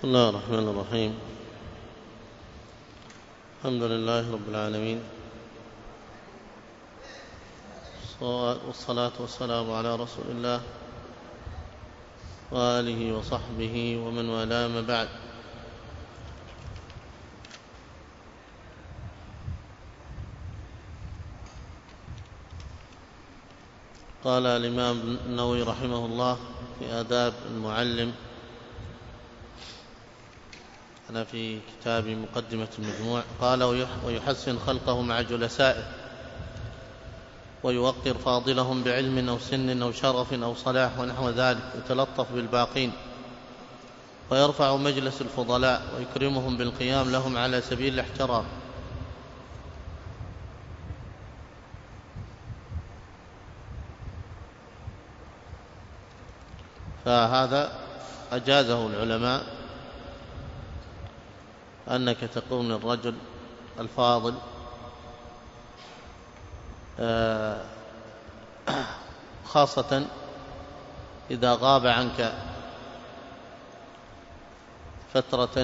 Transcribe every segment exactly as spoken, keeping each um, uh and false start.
بسم الله الرحمن الرحيم. الحمد لله رب العالمين، والصلاة والسلام على رسول الله وآله وصحبه ومن والاه، ما بعد. قال الإمام النووي رحمه الله في آداب المعلم، أنا في كتاب مقدمة المجموع، قال: ويحسن خلقه مع جلسائه، ويوقر فاضلهم بعلم أو سن أو شرف أو صلاح ونحو ذلك، يتلطف بالباقين، ويرفع مجلس الفضلاء، ويكرمهم بالقيام لهم على سبيل الاحترام. فهذا أجازه العلماء، أنك تقوم للرجل الفاضل خاصة إذا غاب عنك فترة،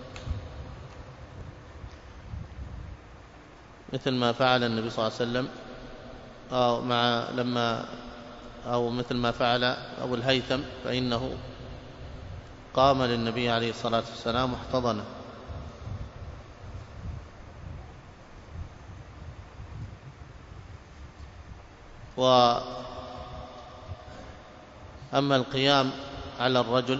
مثل ما فعل النبي صلى الله عليه وسلم، أو مع لما أو مثل ما فعل أبو الهيثم، فإنه قام للنبي عليه الصلاة والسلام واحتضنه. وأما القيام على الرجل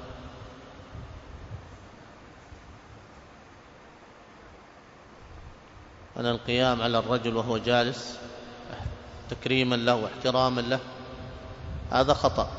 أنا القيام على الرجل وهو جالس تكريما له واحتراما له، هذا خطأ.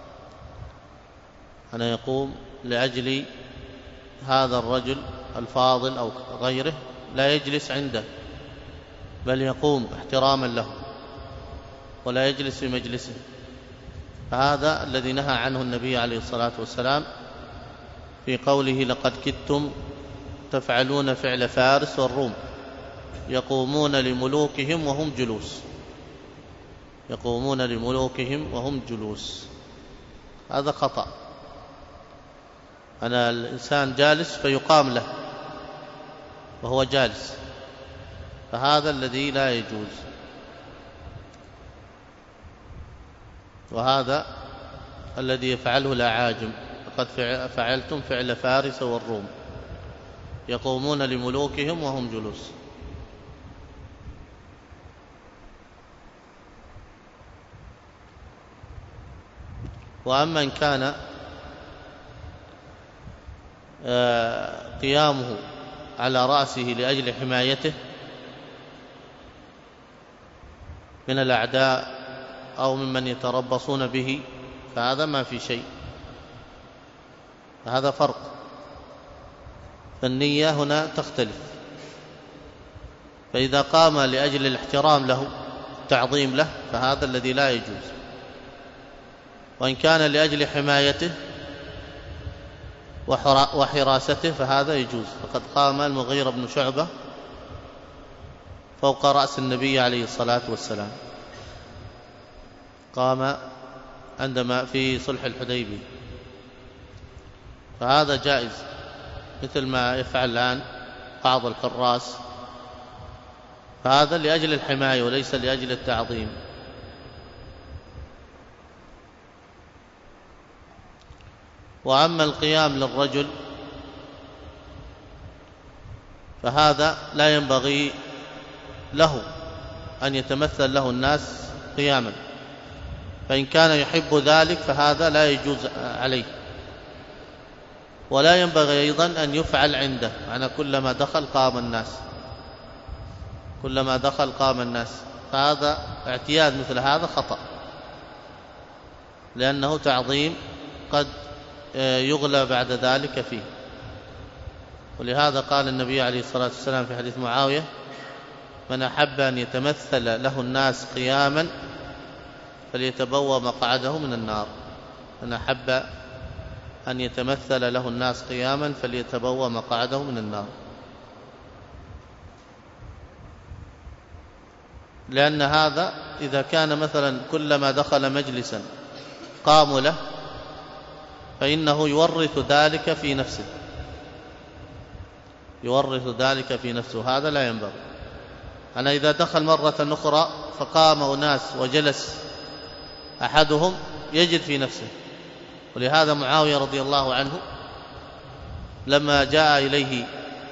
أنا يقوم لأجل هذا الرجل الفاضل أو غيره، لا يجلس عنده، بل يقوم احتراما له ولا يجلس في مجلسه. هذا الذي نهى عنه النبي عليه الصلاة والسلام في قوله: لقد كدتم تفعلون فعل فارس والروم، يقومون لملوكهم وهم جلوس يقومون لملوكهم وهم جلوس هذا خطأ. أنا الإنسان جالس فيقام له وهو جالس، فهذا الذي لا يجوز، وهذا الذي يفعله الأعاجم. لقد فعلتم فعل فارس والروم، يقومون لملوكهم وهم جلوس. وأما إن كان قيامه على رأسه لأجل حمايته من الأعداء أو ممن يتربصون به، فهذا ما في شيء، هذا فرق. فالنية هنا تختلف. فإذا قام لأجل الاحترام له التعظيم له، فهذا الذي لا يجوز. وإن كان لأجل حمايته وحراسته فهذا يجوز. فقد قام المغيرة بن شعبة فوق رأس النبي عليه الصلاة والسلام، قام عندما في صلح الحديبية، فهذا جائز، مثل ما يفعل الآن بعض الحراس، فهذا لأجل الحماية وليس لأجل التعظيم. وأما القيام للرجل فهذا لا ينبغي له أن يتمثل له الناس قياما، فإن كان يحب ذلك فهذا لا يجوز عليه. ولا ينبغي أيضا أن يفعل عنده، يعني كلما دخل قام الناس كلما دخل قام الناس فهذا اعتياد، مثل هذا خطأ، لأنه تعظيم قد يغلى بعد ذلك فيه. ولهذا قال النبي عليه الصلاة والسلام في حديث معاوية: من أحب أن يتمثل له الناس قياما فليتبوأ مقعده من النار. من أحب أن يتمثل له الناس قياما فليتبوأ مقعده من النار. لأن هذا إذا كان مثلا كلما دخل مجلسا قاموا له، فإنه يورث ذلك في نفسه، يورث ذلك في نفسه، هذا لا ينبغي. أنا إذا دخل مرة أخرى فقام أناس وجلس أحدهم يجد في نفسه. ولهذا معاوية رضي الله عنه لما جاء إليه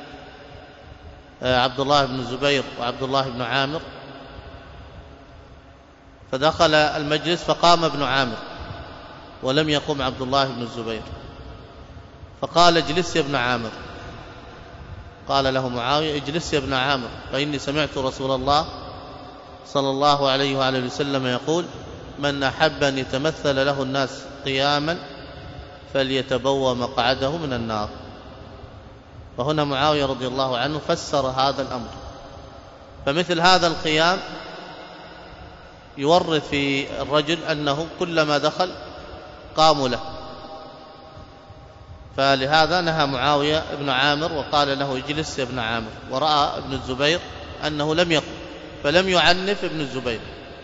عبد الله بن الزبير وعبد الله بن عامر فدخل المجلس فقام ابن عامر ولم يقم عبد الله بن الزبير، فقال اجلس يا ابن عامر. قال له معاوية اجلس يا ابن عامر، فإني سمعت رسول الله صلى الله عليه وآله وسلم يقول: من أحب أن يتمثل له الناس قياما فليتبوأ مقعده من النار. فهنا معاوية رضي الله عنه فسر هذا الأمر. فمثل هذا القيام يورث في الرجل أنه كلما دخل قاموا له، فلهذا نهى معاوية ابن عامر وقال له اجلس يا ابن عامر، ورأى ابن الزبير أنه لم يقم فلم يعنف ابن الزبير.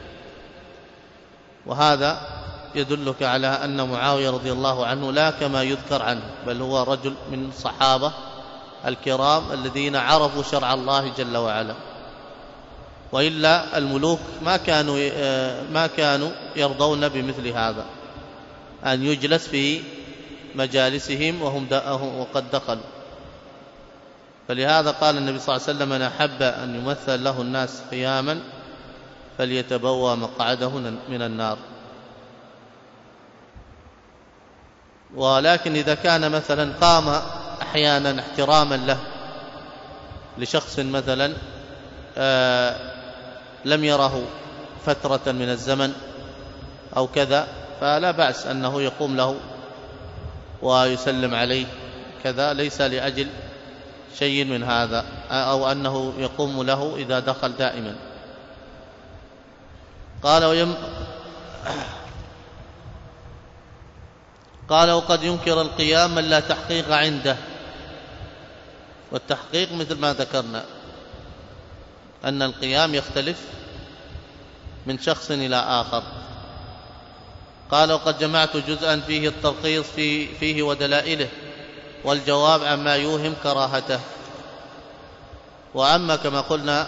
وهذا يدلك على أن معاوية رضي الله عنه لا كما يذكر عنه، بل هو رجل من الصحابة الكرام الذين عرفوا شرع الله جل وعلا. وإلا الملوك ما كانوا ما كانوا يرضون بمثل هذا، أن يجلس في مجالسهم وهم وقد دخلوا. فلهذا قال النبي صلى الله عليه وسلم: من أحب أن يمثل له الناس قياما فليتبوأ مقعده من النار. ولكن إذا كان مثلا قام أحيانا احتراما له لشخص مثلا آه لم يره فترة من الزمن أو كذا، فلا بأس أنه يقوم له ويسلم عليه كذا، ليس لأجل شيء من هذا، أو أنه يقوم له إذا دخل دائما. قال ويم قال وقد ينكر القيام من لا تحقيق عنده. والتحقيق مثل ما ذكرنا أن القيام يختلف من شخص إلى آخر. قال وقد جمعت جزءا فيه الترخيص فيه, فيه ودلائله والجواب عما يوهم كراهته. وأما كما قلنا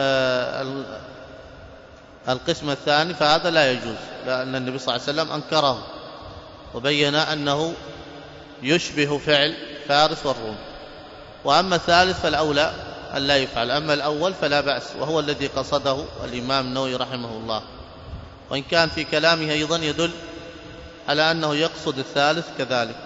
القسم الثاني فهذا لا يجوز، لأن النبي صلى الله عليه وسلم أنكره وبين أنه يشبه فعل فارس والروم. وأما الثالث فالأولى أن لا يفعل، أما الأول فلا بأس، وهو الذي قصده الإمام النووي رحمه الله. وإن كان في كلامه أيضا يدل على أنه يقصد الثالث كذلك.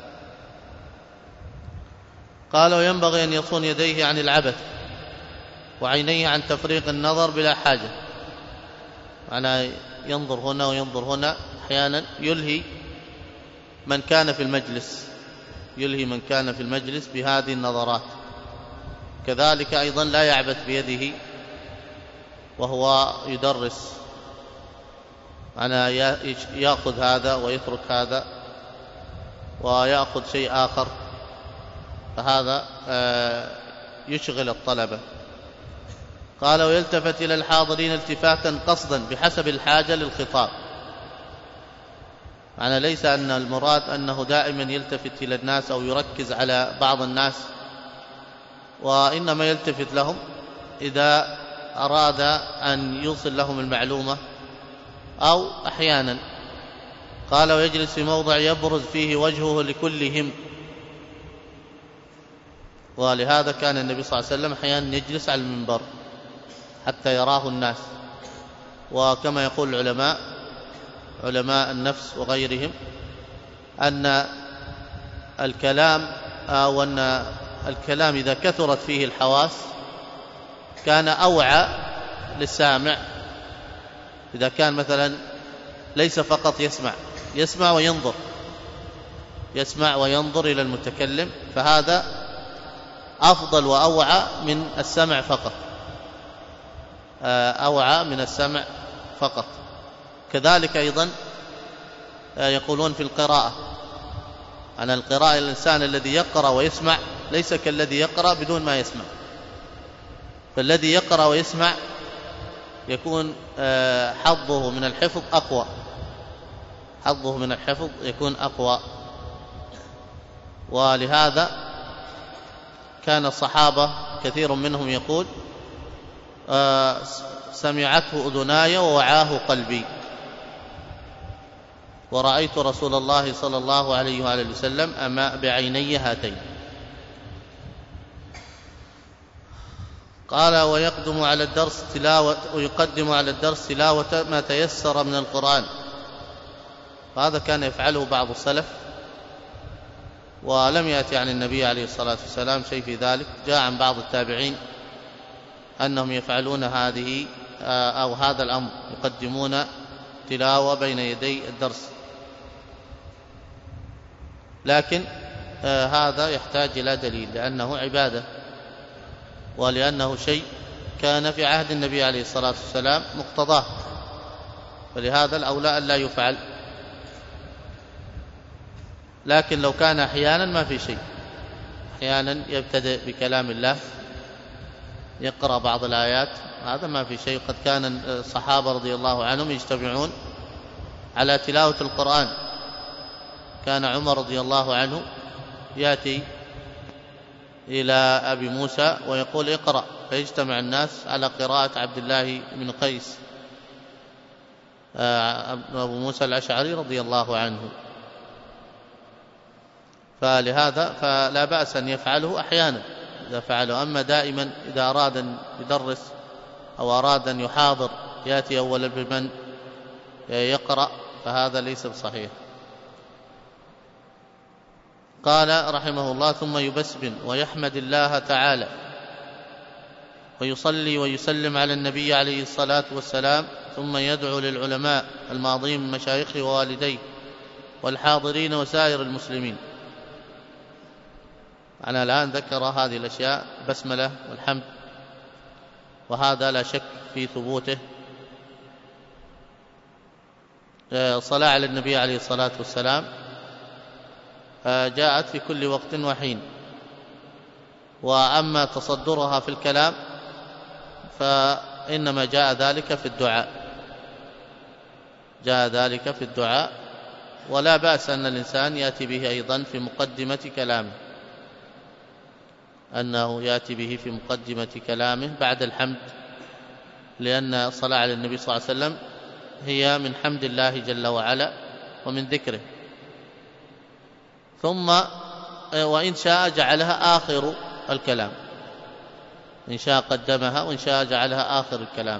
قال وينبغي أن يصون يديه عن العبث وعينيه عن تفريق النظر بلا حاجة. معناه ينظر هنا وينظر هنا، أحيانا يلهي من كان في المجلس يلهي من كان في المجلس بهذه النظرات. كذلك أيضا لا يعبث بيده وهو يدرس، معناه يأخذ هذا ويترك هذا ويأخذ شيء آخر، فهذا يشغل الطلبة. قال ويلتفت إلى الحاضرين التفاتا قصدا بحسب الحاجة للخطاب. معنى ليس أن المراد أنه دائما يلتفت إلى الناس أو يركز على بعض الناس، وإنما يلتفت لهم إذا أراد أن يوصل لهم المعلومة، أو أحيانا قال ويجلس في موضع يبرز فيه وجهه لكلهم. ولهذا كان النبي صلى الله عليه وسلم أحيانا يجلس على المنبر حتى يراه الناس. وكما يقول العلماء علماء النفس وغيرهم أن الكلام أو أن الكلام إذا كثرت فيه الحواس كان أوعى للسامع. إذا كان مثلا ليس فقط يسمع يسمع وينظر يسمع وينظر إلى المتكلم، فهذا أفضل وأوعى من السمع فقط أوعى من السمع فقط. كذلك أيضا يقولون في القراءة أن القراءة الإنسان الذي يقرأ ويسمع ليس كالذي يقرأ بدون ما يسمع. فالذي يقرأ ويسمع يكون حظه من الحفظ أقوى حظه من الحفظ يكون أقوى ولهذا كان الصحابة كثير منهم يقول آه سمعته أذناي ووعاه قلبي، ورأيت رسول الله صلى الله عليه وآله وسلم أما بعيني هاتين. قال ويقدم على الدرس تلاوة ويقدم على الدرس تلاوة ما تيسر من القرآن، وهذا كان يفعله بعض السلف، ولم يأتي عن النبي عليه الصلاة والسلام شيء في ذلك. جاء عن بعض التابعين أنهم يفعلون هذه أو هذا الأمر، يقدمون تلاوة بين يدي الدرس، لكن هذا يحتاج إلى دليل، لأنه عبادة ولأنه شيء كان في عهد النبي عليه الصلاة والسلام مقتضاه، فلهذا الأولى أن لا يفعل. لكن لو كان أحيانا ما في شيء، أحيانا يبتدئ بكلام الله يقرأ بعض الآيات، هذا ما في شيء. قد كان الصحابة رضي الله عنهم يجتمعون على تلاوة القرآن. كان عمر رضي الله عنه يأتي إلى أبي موسى ويقول اقرأ، فيجتمع الناس على قراءة عبد الله بن قيس أبو موسى الأشعري رضي الله عنه. فلهذا فلا بأس أن يفعله أحيانا إذا فعله، أما دائما إذا أراد أن يدرس أو أراد أن يحاضر يأتي أولا بمن يقرأ، فهذا ليس بصحيح. قال رحمه الله ثم يبسم ويحمد الله تعالى ويصلي ويسلم على النبي عليه الصلاة والسلام، ثم يدعو للعلماء الماضين من مشايخه ووالديه والحاضرين وسائر المسلمين. أنا الآن ذكر هذه الأشياء بسملة والحمد، وهذا لا شك في ثبوته. صلاة على النبي عليه الصلاة والسلام جاءت في كل وقت وحين، وأما تصدرها في الكلام فإنما جاء ذلك في الدعاء، جاء ذلك في الدعاء، ولا بأس أن الإنسان يأتي به أيضا في مقدمة كلامه، أنه يأتي به في مقدمة كلامه بعد الحمد، لأن الصلاة على النبي صلى الله عليه وسلم هي من حمد الله جل وعلا ومن ذكره. ثم وإن شاء جعلها آخر الكلام، إن شاء قدمها وإن شاء جعلها آخر الكلام.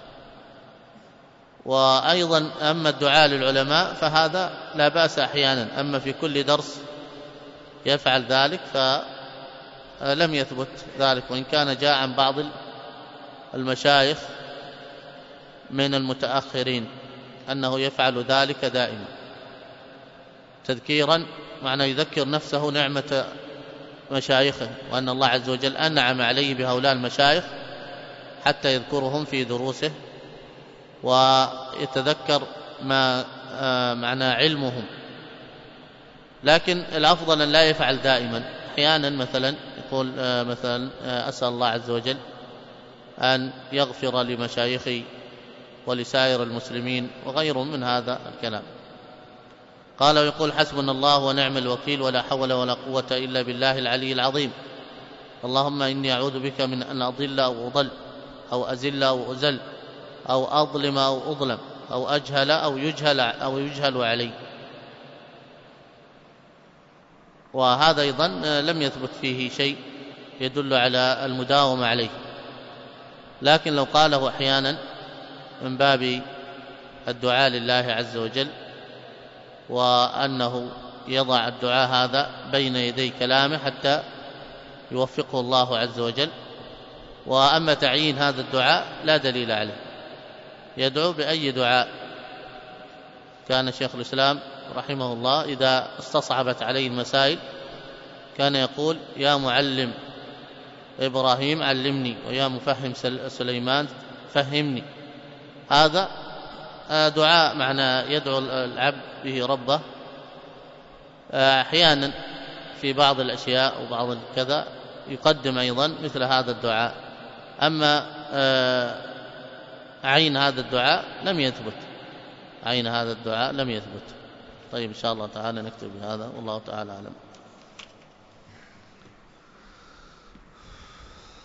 وأيضا أما الدعاء للعلماء فهذا لا بأس أحيانا، أما في كل درس يفعل ذلك فلم يثبت ذلك، وإن كان جاء عن بعض المشايخ من المتأخرين أنه يفعل ذلك دائما تذكيرا، معنى يذكر نفسه نعمة مشايخه، وأن الله عز وجل أنعم عليه بهؤلاء المشايخ حتى يذكرهم في دروسه ويتذكر ما معنى علمهم. لكن الأفضل أن لا يفعل دائما، أحيانا مثلا يقول مثلا أسأل الله عز وجل أن يغفر لمشايخي ولسائر المسلمين وغيرهم من هذا الكلام. قال ويقول حسبنا الله ونعم الوكيل ولا حول ولا قوة إلا بالله العلي العظيم، اللهم إني أعوذ بك من أن أضل أو أضل أو أزل أو أزل أو أظلم أو أظلم أو أجهل أو يجهل أو يجهل علي. وهذا أيضا لم يثبت فيه شيء يدل على المداومة عليه، لكن لو قاله أحيانا من باب الدعاء لله عز وجل، وأنه يضع الدعاء هذا بين يدي كلامه حتى يوفقه الله عز وجل. وأما تعيين هذا الدعاء لا دليل عليه، يدعو بأي دعاء. كان شيخ الإسلام رحمه الله إذا استصعبت عليه المسائل كان يقول يا معلم إبراهيم علمني، ويا مفهم سليمان فهمني. هذا دعاء معنى يدعو العبد به ربه. أحيانا في بعض الأشياء وبعض الكذا يقدم أيضا مثل هذا الدعاء، أما عين هذا الدعاء لم يثبت، عين هذا الدعاء لم يثبت. طيب إن شاء الله تعالى نكتب بهذا، والله تعالى أعلم.